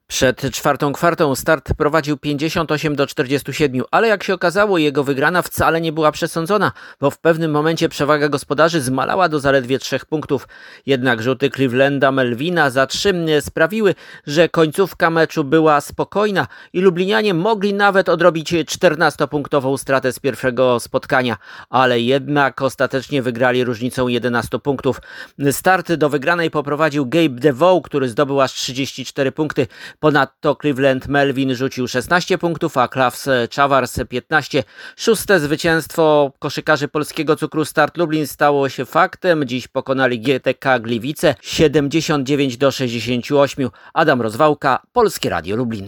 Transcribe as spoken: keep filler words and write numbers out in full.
Przed czwartą kwartą Start prowadził pięćdziesiąt osiem do czterdziestu siedmiu, ale jak się okazało, jego wygrana wcale nie była przesądzona, bo w pewnym momencie przewaga gospodarzy zmalała do zaledwie trzech punktów. Jednak rzuty Clevelanda Melvina za trzy sprawiły, że końcówka meczu była spokojna i Lublinianie mogli nawet odrobić czternastopunktową stratę z pierwszego spotkania, ale jednak ostatecznie wygrali różnicą jedenastu punktów. Start do wygranej poprowadził Gabe DeVoe, który zdobył aż trzydzieści cztery punkty. Ponadto Cleveland Melvin rzucił szesnaście punktów, a Klaus Czawars piętnaście. Szóste zwycięstwo koszykarzy polskiego Cukru Start Lublin stało się faktem. Dziś pokonali G T K Gliwice siedemdziesiąt dziewięć do sześćdziesięciu ośmiu. Adam Rozwałka, Polskie Radio Lublin.